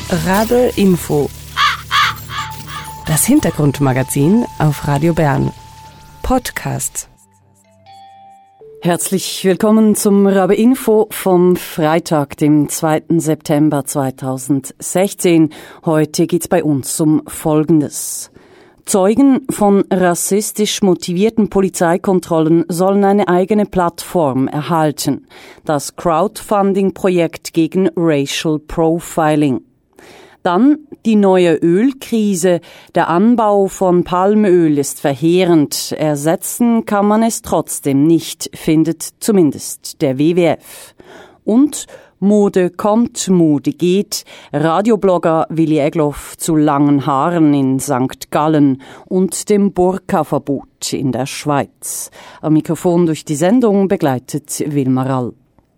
Rabe Info. Das Hintergrundmagazin auf Radio Bern. Podcast. Herzlich willkommen zum Rabe Info vom Freitag, dem 2. September 2016. Heute geht's bei uns um Folgendes. Zeugen von rassistisch motivierten Polizeikontrollen sollen eine eigene Plattform erhalten. Das Crowdfunding-Projekt gegen Racial Profiling. Dann die neue Ölkrise. Der Anbau von Palmöl ist verheerend. Ersetzen kann man es trotzdem nicht, findet zumindest der WWF. Und Mode kommt, Mode geht. Radioblogger Willi Egloff zu langen Haaren in St. Gallen und dem Burka-Verbot in der Schweiz. Am Mikrofon durch die Sendung begleitet Wilma Rall.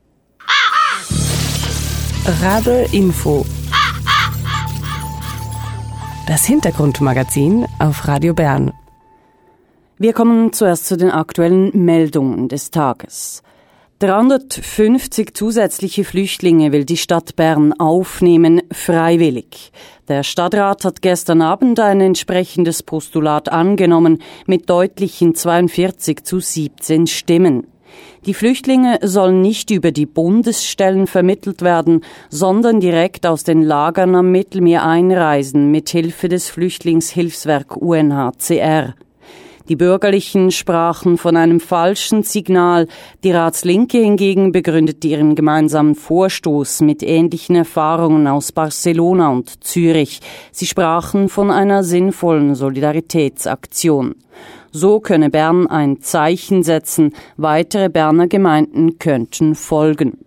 Rabe Info. Das Hintergrundmagazin auf Radio Bern. Wir kommen zuerst zu den aktuellen Meldungen des Tages. 350 zusätzliche Flüchtlinge will die Stadt Bern aufnehmen, freiwillig. Der Stadtrat hat gestern Abend ein entsprechendes Postulat angenommen, mit deutlichen 42:17 Stimmen. Die Flüchtlinge sollen nicht über die Bundesstellen vermittelt werden, sondern direkt aus den Lagern am Mittelmeer einreisen, mit Hilfe des Flüchtlingshilfswerk UNHCR. Die Bürgerlichen sprachen von einem falschen Signal. Die Ratslinke hingegen begründete ihren gemeinsamen Vorstoß mit ähnlichen Erfahrungen aus Barcelona und Zürich. Sie sprachen von einer sinnvollen Solidaritätsaktion. So könne Bern ein Zeichen setzen, weitere Berner Gemeinden könnten folgen.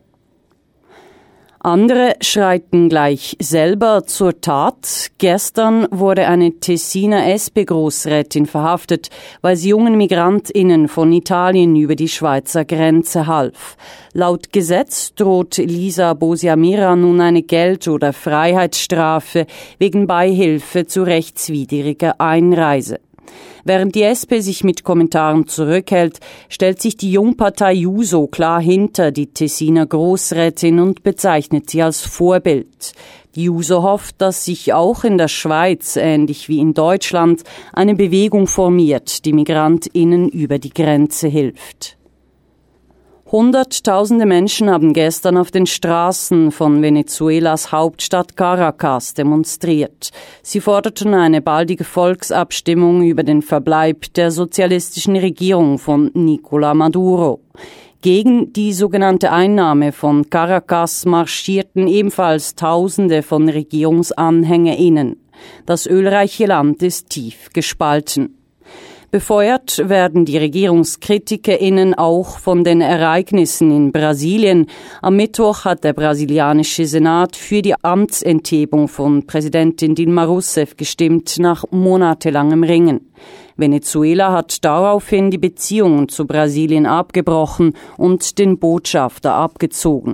Andere schreiten gleich selber zur Tat. Gestern wurde eine Tessiner SP-Grossrätin verhaftet, weil sie jungen MigrantInnen von Italien über die Schweizer Grenze half. Laut Gesetz droht Lisa Bosiamira nun eine Geld- oder Freiheitsstrafe wegen Beihilfe zu rechtswidriger Einreise. Während die SP sich mit Kommentaren zurückhält, stellt sich die Jungpartei JUSO klar hinter die Tessiner Grossrätin und bezeichnet sie als Vorbild. Die JUSO hofft, dass sich auch in der Schweiz, ähnlich wie in Deutschland, eine Bewegung formiert, die MigrantInnen über die Grenze hilft. Hunderttausende Menschen haben gestern auf den Straßen von Venezuelas Hauptstadt Caracas demonstriert. Sie forderten eine baldige Volksabstimmung über den Verbleib der sozialistischen Regierung von Nicolás Maduro. Gegen die sogenannte Einnahme von Caracas marschierten ebenfalls Tausende von RegierungsanhängerInnen. Das ölreiche Land ist tief gespalten. Befeuert werden die RegierungskritikerInnen auch von den Ereignissen in Brasilien. Am Mittwoch hat der brasilianische Senat für die Amtsenthebung von Präsidentin Dilma Rousseff gestimmt, nach monatelangem Ringen. Venezuela hat daraufhin die Beziehungen zu Brasilien abgebrochen und den Botschafter abgezogen.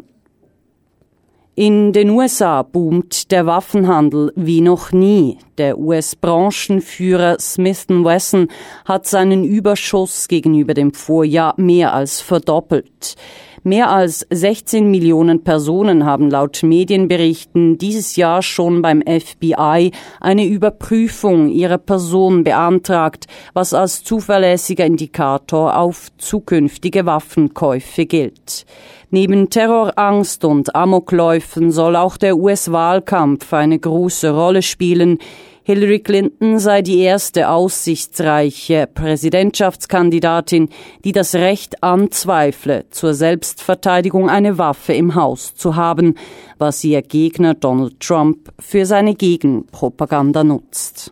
In den USA boomt der Waffenhandel wie noch nie. Der US-Branchenführer Smith & Wesson hat seinen Überschuss gegenüber dem Vorjahr mehr als verdoppelt. Mehr als 16 Millionen Personen haben laut Medienberichten dieses Jahr schon beim FBI eine Überprüfung ihrer Person beantragt, was als zuverlässiger Indikator auf zukünftige Waffenkäufe gilt. Neben Terrorangst und Amokläufen soll auch der US-Wahlkampf eine große Rolle spielen. Hillary Clinton sei die erste aussichtsreiche Präsidentschaftskandidatin, die das Recht anzweifle, zur Selbstverteidigung eine Waffe im Haus zu haben, was ihr Gegner Donald Trump für seine Gegenpropaganda nutzt.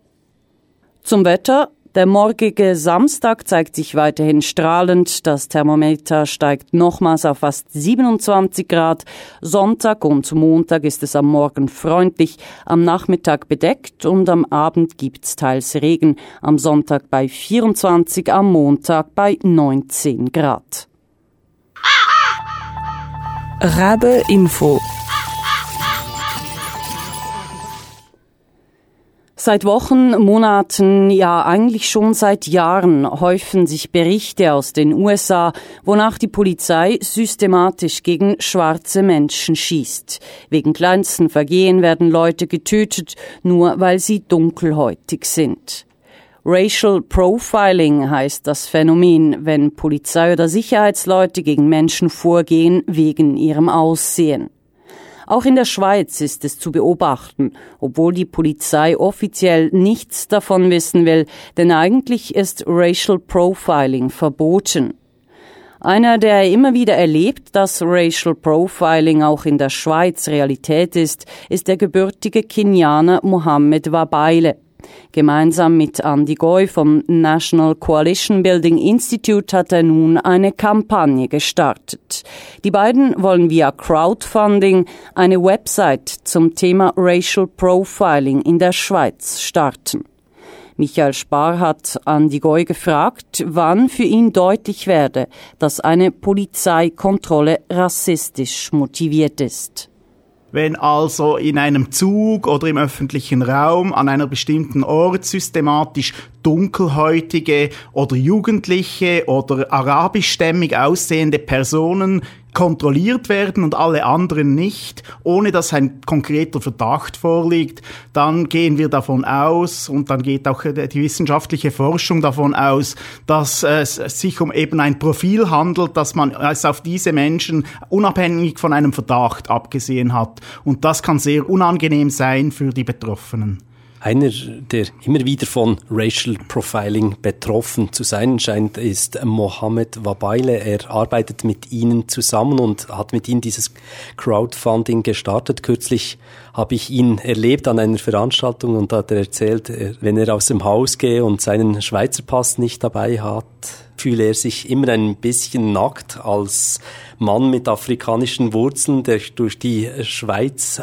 Zum Wetter. Der morgige Samstag zeigt sich weiterhin strahlend. Das Thermometer steigt nochmals auf fast 27 Grad. Sonntag und Montag ist es am Morgen freundlich, am Nachmittag bedeckt und am Abend gibt's teils Regen. Am Sonntag bei 24, am Montag bei 19 Grad. Rabe Info. Seit Wochen, Monaten, ja eigentlich schon seit Jahren häufen sich Berichte aus den USA, wonach die Polizei systematisch gegen schwarze Menschen schießt. Wegen kleinsten Vergehen werden Leute getötet, nur weil sie dunkelhäutig sind. Racial Profiling heißt das Phänomen, wenn Polizei oder Sicherheitsleute gegen Menschen vorgehen wegen ihrem Aussehen. Auch in der Schweiz ist es zu beobachten, obwohl die Polizei offiziell nichts davon wissen will, denn eigentlich ist Racial Profiling verboten. Einer, der immer wieder erlebt, dass Racial Profiling auch in der Schweiz Realität ist der gebürtige Kenianer Mohamed Wabeile. Gemeinsam mit Andy Goy vom National Coalition Building Institute hat er nun eine Kampagne gestartet. Die beiden wollen via Crowdfunding eine Website zum Thema Racial Profiling in der Schweiz starten. Michael Spar hat Andy Goy gefragt, wann für ihn deutlich werde, dass eine Polizeikontrolle rassistisch motiviert ist. Wenn also in einem Zug oder im öffentlichen Raum an einer bestimmten Ort systematisch dunkelhäutige oder Jugendliche oder arabischstämmig aussehende Personen kontrolliert werden und alle anderen nicht, ohne dass ein konkreter Verdacht vorliegt, dann gehen wir davon aus, und dann geht auch die wissenschaftliche Forschung davon aus, dass es sich um eben ein Profil handelt, dass man es auf diese Menschen unabhängig von einem Verdacht abgesehen hat. Und das kann sehr unangenehm sein für die Betroffenen. Einer, der immer wieder von Racial Profiling betroffen zu sein scheint, ist Mohamed Wabeile. Er arbeitet mit Ihnen zusammen und hat mit Ihnen dieses Crowdfunding gestartet. Kürzlich habe ich ihn erlebt an einer Veranstaltung und da hat er erzählt, wenn er aus dem Haus gehe und seinen Schweizer Pass nicht dabei hat, fühle er sich immer ein bisschen nackt als Mann mit afrikanischen Wurzeln, der durch die Schweiz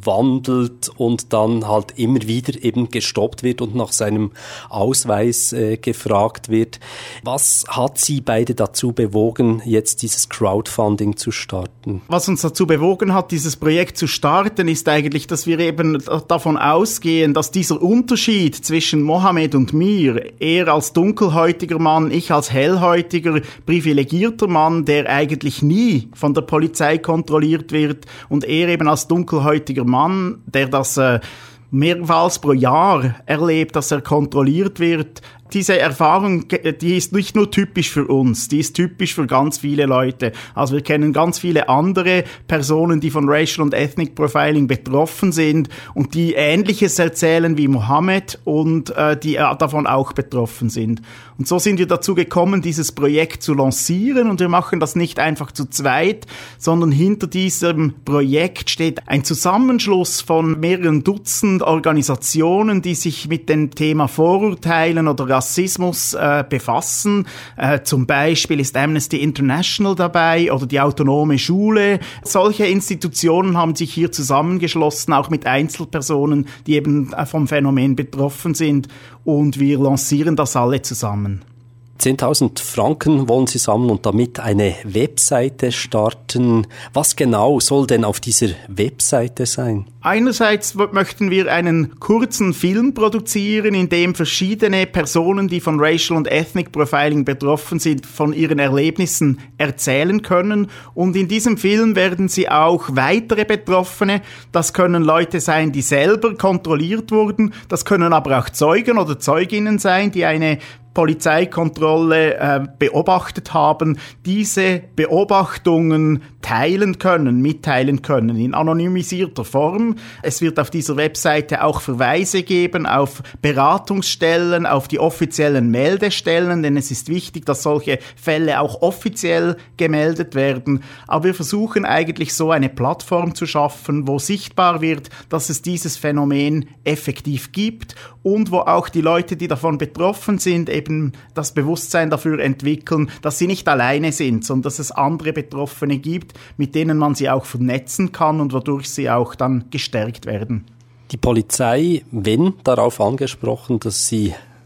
wandelt und dann halt immer wieder eben gestoppt wird und nach seinem Ausweis gefragt wird. Was hat Sie beide dazu bewogen, jetzt dieses Crowdfunding zu starten? Was uns dazu bewogen hat, dieses Projekt zu starten, ist eigentlich, dass wir eben davon ausgehen, dass dieser Unterschied zwischen Mohamed und mir, er als dunkelhäutiger Mann, ich als hellhäutiger, privilegierter Mann, der eigentlich nie von der Polizei kontrolliert wird, und er eben als dunkelhäutiger Mann, der das mehrmals pro Jahr erlebt, dass er kontrolliert wird. Diese Erfahrung, die ist nicht nur typisch für uns, die ist typisch für ganz viele Leute. Also wir kennen ganz viele andere Personen, die von Racial und Ethnic Profiling betroffen sind und die Ähnliches erzählen wie Mohamed und die davon auch betroffen sind. Und so sind wir dazu gekommen, dieses Projekt zu lancieren, und wir machen das nicht einfach zu zweit, sondern hinter diesem Projekt steht ein Zusammenschluss von mehreren Dutzend Organisationen, die sich mit dem Thema Vorurteilen oder Rassismus befassen. Zum Beispiel ist Amnesty International dabei oder die Autonome Schule. Solche Institutionen haben sich hier zusammengeschlossen, auch mit Einzelpersonen, die eben vom Phänomen betroffen sind, und wir lancieren das alle zusammen. 10.000 Franken wollen Sie sammeln und damit eine Webseite starten. Was genau soll denn auf dieser Webseite sein? Einerseits möchten wir einen kurzen Film produzieren, in dem verschiedene Personen, die von Racial und Ethnic Profiling betroffen sind, von ihren Erlebnissen erzählen können. Und in diesem Film werden sie auch weitere Betroffene, das können Leute sein, die selber kontrolliert wurden, das können aber auch Zeugen oder Zeuginnen sein, die eine Polizeikontrolle beobachtet haben, diese Beobachtungen teilen können, mitteilen können, in anonymisierter Form. Es wird auf dieser Webseite auch Verweise geben auf Beratungsstellen, auf die offiziellen Meldestellen, denn es ist wichtig, dass solche Fälle auch offiziell gemeldet werden. Aber wir versuchen eigentlich so eine Plattform zu schaffen, wo sichtbar wird, dass es dieses Phänomen effektiv gibt und wo auch die Leute, die davon betroffen sind, eben das Bewusstsein dafür entwickeln, dass sie nicht alleine sind, sondern dass es andere Betroffene gibt, mit denen man sie auch vernetzen kann und wodurch sie auch dann gestärkt werden. Die Polizei, wenn darauf angesprochen, dass sie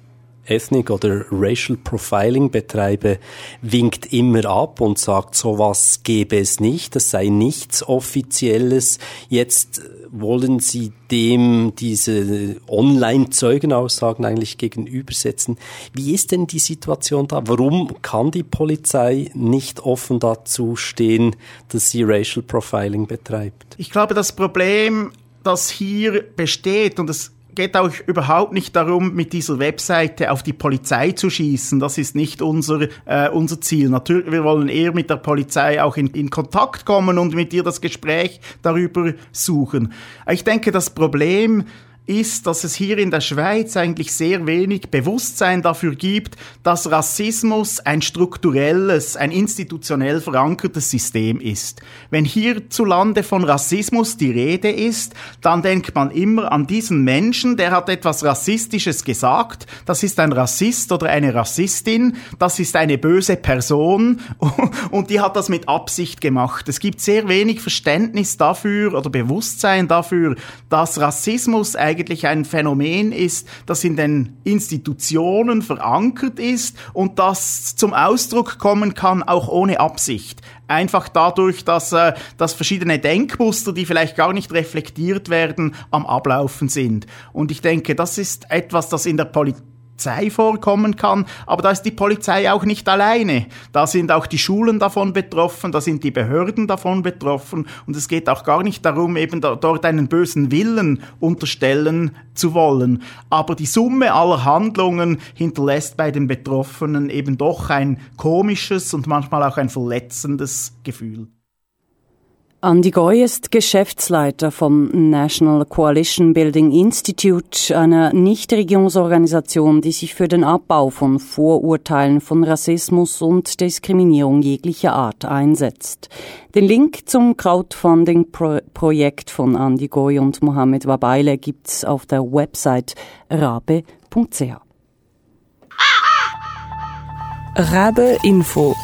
Ethnic oder Racial Profiling betreibe, winkt immer ab und sagt, sowas gäbe es nicht, das sei nichts Offizielles. Jetzt wollen Sie dem diese Online-Zeugenaussagen eigentlich gegenübersetzen. Wie ist denn die Situation da? Warum kann die Polizei nicht offen dazu stehen, dass sie Racial Profiling betreibt? Ich glaube, das Problem, das hier besteht, und es geht auch überhaupt nicht darum, mit dieser Webseite auf die Polizei zu schießen. Das ist nicht unser Ziel. Natürlich, wir wollen eher mit der Polizei auch in Kontakt kommen und mit ihr das Gespräch darüber suchen. Ich denke, das Problem ist, dass es hier in der Schweiz eigentlich sehr wenig Bewusstsein dafür gibt, dass Rassismus ein strukturelles, ein institutionell verankertes System ist. Wenn hierzulande von Rassismus die Rede ist, dann denkt man immer an diesen Menschen, der hat etwas Rassistisches gesagt, das ist ein Rassist oder eine Rassistin, das ist eine böse Person und die hat das mit Absicht gemacht. Es gibt sehr wenig Verständnis dafür oder Bewusstsein dafür, dass Rassismus eigentlich ein Phänomen ist, das in den Institutionen verankert ist und das zum Ausdruck kommen kann, auch ohne Absicht. Einfach dadurch, dass verschiedene Denkmuster, die vielleicht gar nicht reflektiert werden, am Ablaufen sind. Und ich denke, das ist etwas, das in der Polizei vorkommen kann, aber da ist die Polizei auch nicht alleine. Da sind auch die Schulen davon betroffen, da sind die Behörden davon betroffen und es geht auch gar nicht darum, eben dort einen bösen Willen unterstellen zu wollen. Aber die Summe aller Handlungen hinterlässt bei den Betroffenen eben doch ein komisches und manchmal auch ein verletzendes Gefühl. Andi Goy ist Geschäftsleiter vom National Coalition Building Institute, einer Nichtregierungsorganisation, die sich für den Abbau von Vorurteilen von Rassismus und Diskriminierung jeglicher Art einsetzt. Den Link zum Crowdfunding-Projekt von Andi Goy und Mohamed Wabaile gibt's auf der Website rabe.ch. Rabe Info.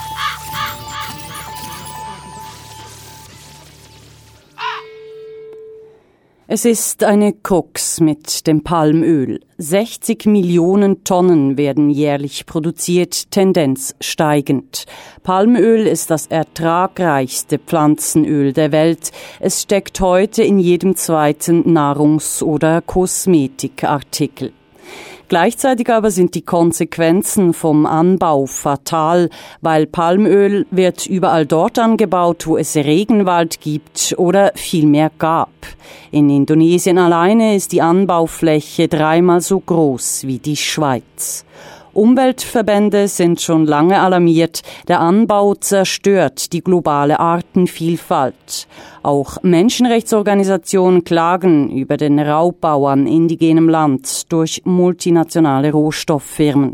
Es ist eine Krux mit dem Palmöl. 60 Millionen Tonnen werden jährlich produziert, Tendenz steigend. Palmöl ist das ertragreichste Pflanzenöl der Welt. Es steckt heute in jedem zweiten Nahrungs- oder Kosmetikartikel. Gleichzeitig aber sind die Konsequenzen vom Anbau fatal, weil Palmöl wird überall dort angebaut, wo es Regenwald gibt oder vielmehr gab. In Indonesien alleine ist die Anbaufläche 3-mal so groß wie die Schweiz. Umweltverbände sind schon lange alarmiert, der Anbau zerstört die globale Artenvielfalt. Auch Menschenrechtsorganisationen klagen über den Raubbau an indigenem Land durch multinationale Rohstofffirmen.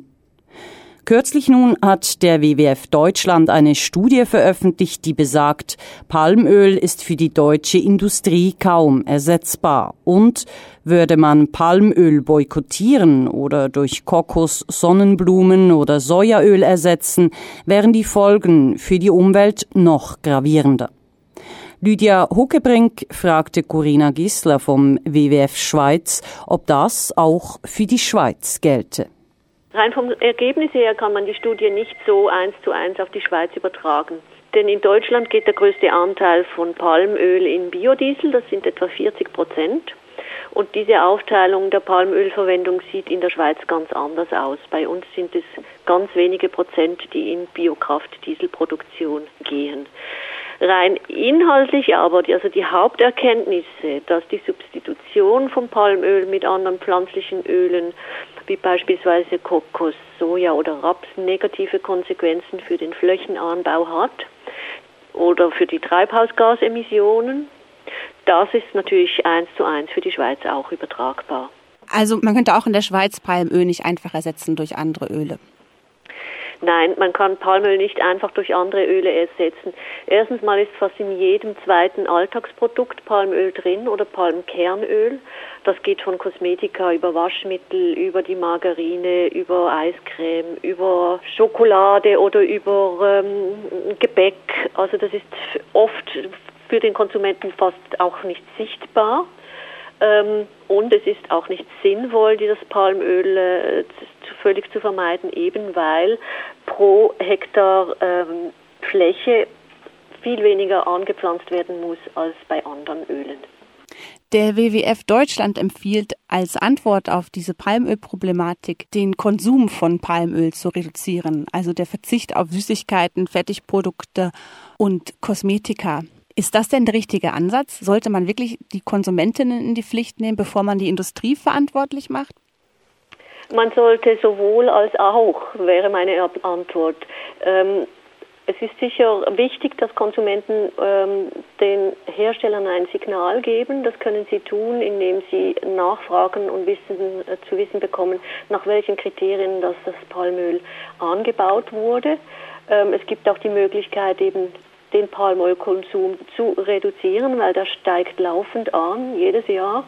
Kürzlich nun hat der WWF Deutschland eine Studie veröffentlicht, die besagt, Palmöl ist für die deutsche Industrie kaum ersetzbar. Und würde man Palmöl boykottieren oder durch Kokos, Sonnenblumen oder Sojaöl ersetzen, wären die Folgen für die Umwelt noch gravierender. Lydia Huckebrink fragte Corinna Gisler vom WWF Schweiz, ob das auch für die Schweiz gelte. Rein vom Ergebnis her kann man die Studie nicht so 1:1 auf die Schweiz übertragen. Denn in Deutschland geht der größte Anteil von Palmöl in Biodiesel, das sind etwa 40%. Und diese Aufteilung der Palmölverwendung sieht in der Schweiz ganz anders aus. Bei uns sind es ganz wenige Prozent, die in Biokraftdieselproduktion gehen. Rein inhaltlich aber, also die Haupterkenntnisse, dass die Substitution von Palmöl mit anderen pflanzlichen Ölen, wie beispielsweise Kokos, Soja oder Raps, negative Konsequenzen für den Flächenanbau hat oder für die Treibhausgasemissionen, das ist natürlich 1:1 für die Schweiz auch übertragbar. Also man könnte auch in der Schweiz Palmöl nicht einfach ersetzen durch andere Öle? Nein, man kann Palmöl nicht einfach durch andere Öle ersetzen. Erstens mal ist fast in jedem zweiten Alltagsprodukt Palmöl drin oder Palmkernöl. Das geht von Kosmetika über Waschmittel, über die Margarine, über Eiscreme, über Schokolade oder über Gebäck. Also das ist oft für den Konsumenten fast auch nicht sichtbar. Und es ist auch nicht sinnvoll, dieses Palmöl völlig zu vermeiden, eben weil pro Hektar Fläche viel weniger angepflanzt werden muss als bei anderen Ölen. Der WWF Deutschland empfiehlt als Antwort auf diese Palmölproblematik, den Konsum von Palmöl zu reduzieren, also der Verzicht auf Süßigkeiten, Fertigprodukte und Kosmetika. Ist das denn der richtige Ansatz? Sollte man wirklich die Konsumentinnen in die Pflicht nehmen, bevor man die Industrie verantwortlich macht? Man sollte sowohl als auch, wäre meine Antwort. Es ist sicher wichtig, dass Konsumenten den Herstellern ein Signal geben. Das können sie tun, indem sie nachfragen und zu wissen bekommen, nach welchen Kriterien das Palmöl angebaut wurde. Es gibt auch die Möglichkeit, eben den Palmölkonsum zu reduzieren, weil der steigt laufend an, jedes Jahr.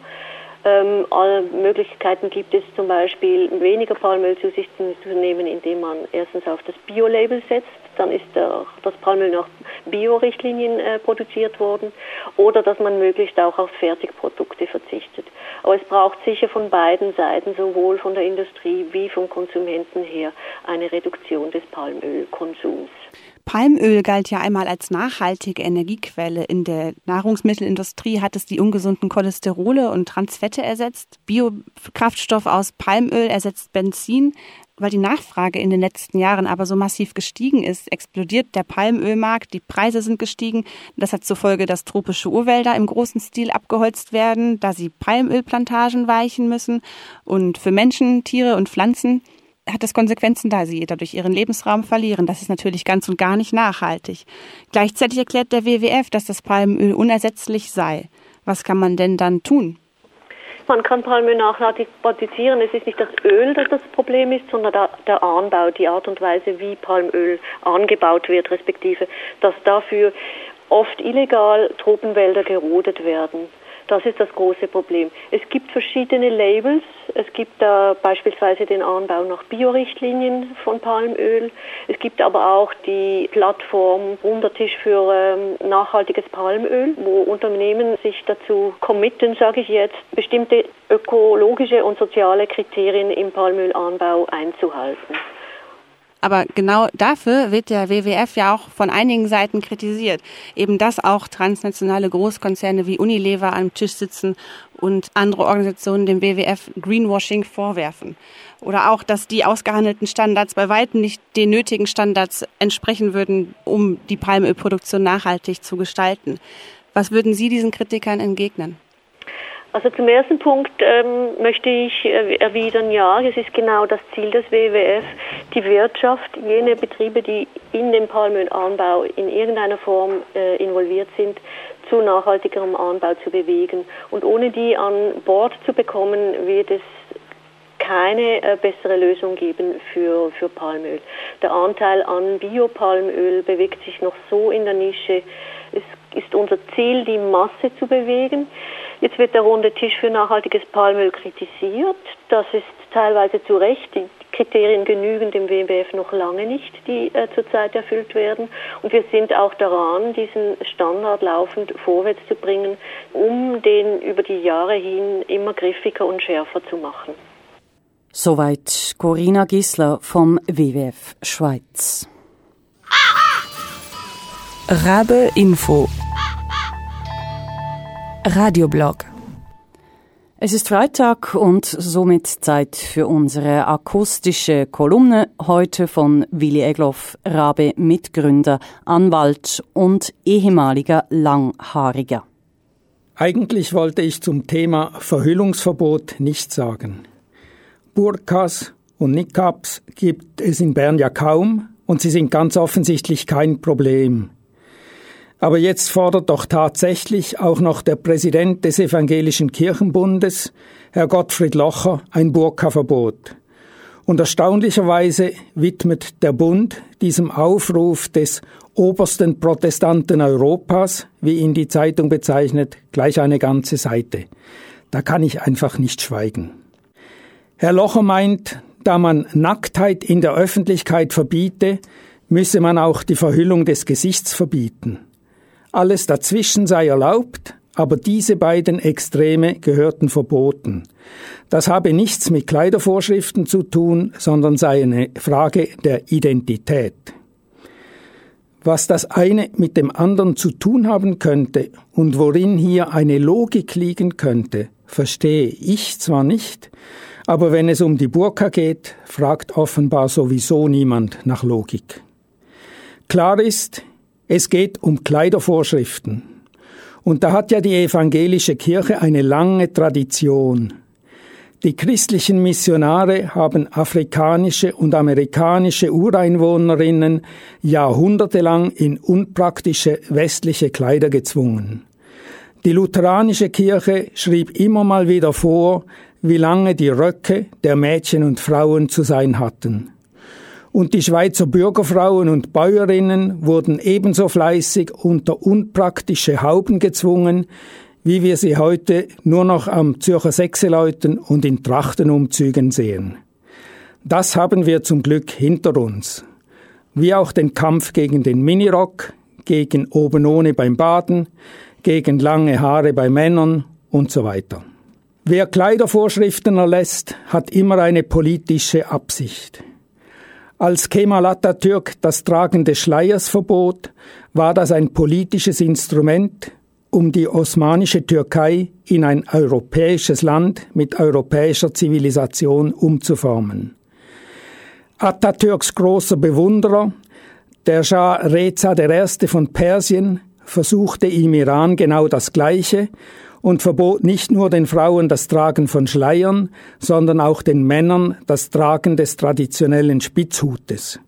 Alle Möglichkeiten gibt es, zum Beispiel weniger Palmöl zu sich zu nehmen, indem man erstens auf das Bio-Label setzt, dann ist das Palmöl nach Bio-Richtlinien produziert worden, oder dass man möglichst auch auf Fertigprodukte verzichtet. Aber es braucht sicher von beiden Seiten, sowohl von der Industrie wie vom Konsumenten her, eine Reduktion des Palmölkonsums. Palmöl galt ja einmal als nachhaltige Energiequelle. In der Nahrungsmittelindustrie hat es die ungesunden Cholesterole und Transfette ersetzt. Biokraftstoff aus Palmöl ersetzt Benzin. Weil die Nachfrage in den letzten Jahren aber so massiv gestiegen ist, explodiert der Palmölmarkt, die Preise sind gestiegen. Das hat zur Folge, dass tropische Urwälder im großen Stil abgeholzt werden, da sie Palmölplantagen weichen müssen. Und für Menschen, Tiere und Pflanzen hat das Konsequenzen, da sie dadurch ihren Lebensraum verlieren. Das ist natürlich ganz und gar nicht nachhaltig. Gleichzeitig erklärt der WWF, dass das Palmöl unersetzlich sei. Was kann man denn dann tun? Man kann Palmöl nachhaltig produzieren. Es ist nicht das Öl, das das Problem ist, sondern der Anbau, die Art und Weise, wie Palmöl angebaut wird, respektive, dass dafür oft illegal Tropenwälder gerodet werden. Das ist das große Problem. Es gibt verschiedene Labels. Es gibt beispielsweise den Anbau nach Bio-Richtlinien von Palmöl. Es gibt aber auch die Plattform Rundertisch für nachhaltiges Palmöl, wo Unternehmen sich dazu committen, sage ich jetzt, bestimmte ökologische und soziale Kriterien im Palmölanbau einzuhalten. Aber genau dafür wird der WWF ja auch von einigen Seiten kritisiert. Eben, dass auch transnationale Großkonzerne wie Unilever am Tisch sitzen und andere Organisationen dem WWF Greenwashing vorwerfen. Oder auch, dass die ausgehandelten Standards bei weitem nicht den nötigen Standards entsprechen würden, um die Palmölproduktion nachhaltig zu gestalten. Was würden Sie diesen Kritikern entgegnen? Also zum ersten Punkt möchte ich erwidern, ja, es ist genau das Ziel des WWF, die Wirtschaft, jene Betriebe, die in den Palmölanbau in irgendeiner Form involviert sind, zu nachhaltigerem Anbau zu bewegen. Und ohne die an Bord zu bekommen, wird es keine bessere Lösung geben für Palmöl. Der Anteil an Biopalmöl bewegt sich noch so in der Nische. Es ist unser Ziel, die Masse zu bewegen. Jetzt wird der runde Tisch für nachhaltiges Palmöl kritisiert. Das ist teilweise zu Recht. Die Kriterien genügen dem WWF noch lange nicht, die zurzeit erfüllt werden. Und wir sind auch daran, diesen Standard laufend vorwärts zu bringen, um den über die Jahre hin immer griffiger und schärfer zu machen. Soweit Corinna Gisler vom WWF Schweiz. Rabe Info Radioblog. Es ist Freitag und somit Zeit für unsere akustische Kolumne, heute von Willi Egloff, Rabe Mitgründer, Anwalt und ehemaliger Langhaariger. Eigentlich wollte ich zum Thema Verhüllungsverbot nichts sagen. Burkas und Niqabs gibt es in Bern ja kaum und sie sind ganz offensichtlich kein Problem. Aber jetzt fordert doch tatsächlich auch noch der Präsident des Evangelischen Kirchenbundes, Herr Gottfried Locher, ein Burka-Verbot. Und erstaunlicherweise widmet der Bund diesem Aufruf des obersten Protestanten Europas, wie ihn die Zeitung bezeichnet, gleich eine ganze Seite. Da kann ich einfach nicht schweigen. Herr Locher meint, da man Nacktheit in der Öffentlichkeit verbiete, müsse man auch die Verhüllung des Gesichts verbieten. Alles dazwischen sei erlaubt, aber diese beiden Extreme gehörten verboten. Das habe nichts mit Kleidervorschriften zu tun, sondern sei eine Frage der Identität. Was das eine mit dem anderen zu tun haben könnte und worin hier eine Logik liegen könnte, verstehe ich zwar nicht, aber wenn es um die Burka geht, fragt offenbar sowieso niemand nach Logik. Klar ist, es geht um Kleidervorschriften. Und da hat ja die evangelische Kirche eine lange Tradition. Die christlichen Missionare haben afrikanische und amerikanische Ureinwohnerinnen jahrhundertelang in unpraktische westliche Kleider gezwungen. Die lutheranische Kirche schrieb immer mal wieder vor, wie lange die Röcke der Mädchen und Frauen zu sein hatten. Und die Schweizer Bürgerfrauen und Bäuerinnen wurden ebenso fleißig unter unpraktische Hauben gezwungen, wie wir sie heute nur noch am Zürcher Sechseleuten und in Trachtenumzügen sehen. Das haben wir zum Glück hinter uns. Wie auch den Kampf gegen den Minirock, gegen oben ohne beim Baden, gegen lange Haare bei Männern und so weiter. Wer Kleidervorschriften erlässt, hat immer eine politische Absicht. Als Kemal Atatürk das Tragen des Schleiers verbot, war das ein politisches Instrument, um die osmanische Türkei in ein europäisches Land mit europäischer Zivilisation umzuformen. Atatürks großer Bewunderer, der Schah Reza I. von Persien, versuchte im Iran genau das Gleiche und verbot nicht nur den Frauen das Tragen von Schleiern, sondern auch den Männern das Tragen des traditionellen Spitzhutes.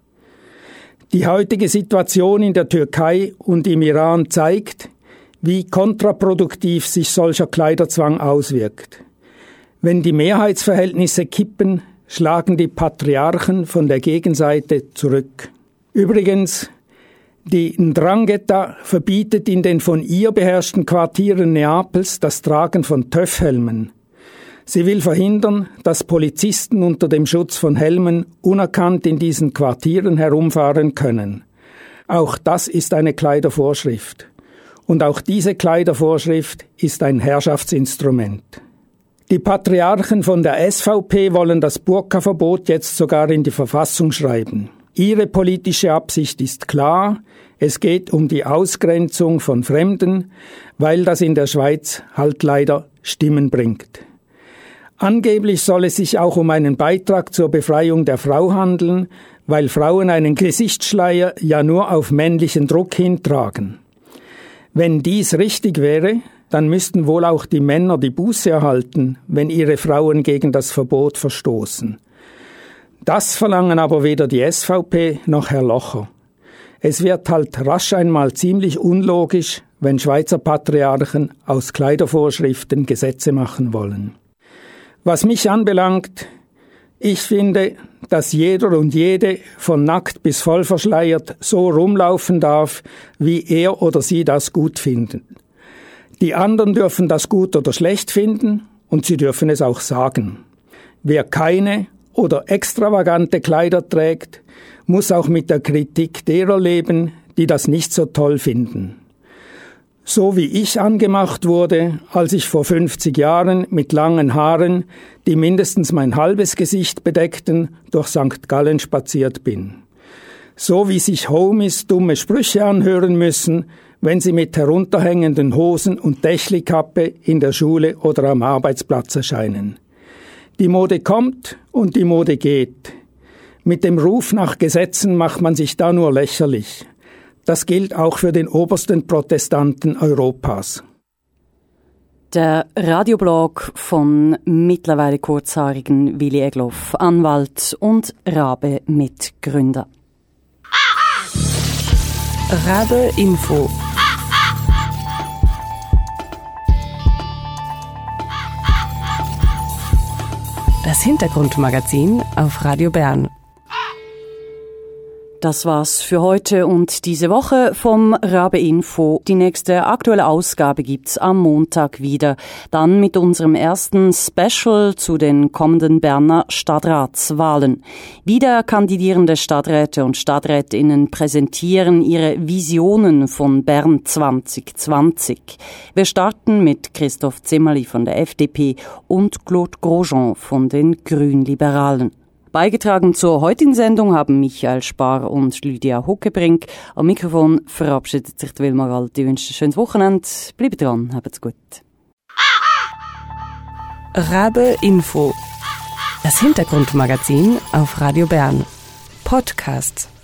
Die heutige Situation in der Türkei und im Iran zeigt, wie kontraproduktiv sich solcher Kleiderzwang auswirkt. Wenn die Mehrheitsverhältnisse kippen, schlagen die Patriarchen von der Gegenseite zurück. Übrigens, die Ndrangheta verbietet in den von ihr beherrschten Quartieren Neapels das Tragen von TÜV-Helmen. Sie will verhindern, dass Polizisten unter dem Schutz von Helmen unerkannt in diesen Quartieren herumfahren können. Auch das ist eine Kleidervorschrift. Und auch diese Kleidervorschrift ist ein Herrschaftsinstrument. Die Patriarchen von der SVP wollen das Burka-Verbot jetzt sogar in die Verfassung schreiben. Ihre politische Absicht ist klar, es geht um die Ausgrenzung von Fremden, weil das in der Schweiz halt leider Stimmen bringt. Angeblich soll es sich auch um einen Beitrag zur Befreiung der Frau handeln, weil Frauen einen Gesichtsschleier ja nur auf männlichen Druck hintragen. Wenn dies richtig wäre, dann müssten wohl auch die Männer die Buße erhalten, wenn ihre Frauen gegen das Verbot verstoßen. Das verlangen aber weder die SVP noch Herr Locher. Es wird halt rasch einmal ziemlich unlogisch, wenn Schweizer Patriarchen aus Kleidervorschriften Gesetze machen wollen. Was mich anbelangt, ich finde, dass jeder und jede von nackt bis voll verschleiert so rumlaufen darf, wie er oder sie das gut finden. Die anderen dürfen das gut oder schlecht finden und sie dürfen es auch sagen. Wer keine oder extravagante Kleider trägt, muss auch mit der Kritik derer leben, die das nicht so toll finden. So wie ich angemacht wurde, als ich vor 50 Jahren mit langen Haaren, die mindestens mein halbes Gesicht bedeckten, durch St. Gallen spaziert bin. So wie sich Homies dumme Sprüche anhören müssen, wenn sie mit herunterhängenden Hosen und Dächlikappe in der Schule oder am Arbeitsplatz erscheinen. Die Mode kommt und die Mode geht. Mit dem Ruf nach Gesetzen macht man sich da nur lächerlich. Das gilt auch für den obersten Protestanten Europas. Der Radioblog von mittlerweile kurzhaarigen Willi Egloff, Anwalt und Rabe-Mitgründer. Rabe Info. Das Hintergrundmagazin auf Radio Bern. Das war's für heute und diese Woche vom Rabe Info. Die nächste aktuelle Ausgabe gibt's am Montag wieder. Dann mit unserem ersten Special zu den kommenden Berner Stadtratswahlen. Wieder kandidierende Stadträte und Stadträtinnen präsentieren ihre Visionen von Bern 2020. Wir starten mit Christoph Zimmerli von der FDP und Claude Grosjean von den Grünliberalen. Beigetragen zur heutigen Sendung haben Michael Spar und Lydia Huckebrink. Am Mikrofon verabschiedet sich Wilma Galt. Ich wünsche ein schönes Wochenende. Bleibt dran, habt's gut. Rabe Info. Das Hintergrundmagazin auf Radio Bern. Podcast.